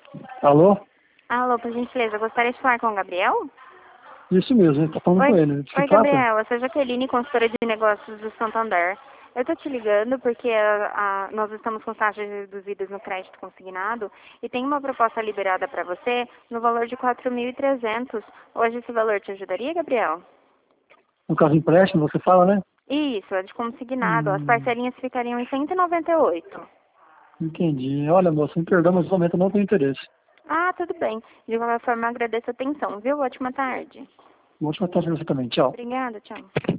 Alô? Alô, por gentileza, eu gostaria de falar com o Gabriel? Isso mesmo, tá falando com ele. De que Oi, trata? Gabriel, eu sou Jaqueline, consultora de negócios do Santander. Eu tô te ligando porque nós estamos com taxas reduzidas no crédito consignado e tem uma proposta liberada para você no valor de 4.300. Hoje esse valor te ajudaria, Gabriel? No caso empréstimo, você fala, né? Isso, é de consignado. As Hum, parcelinhas ficariam em 198. entendi. Olha, moça, me perdoa, mas no momento eu não tenho interesse. Ah, tudo bem. De qualquer forma, eu agradeço a atenção, viu? Ótima tarde. Vou te matar você também. Tchau. Obrigada, tchau.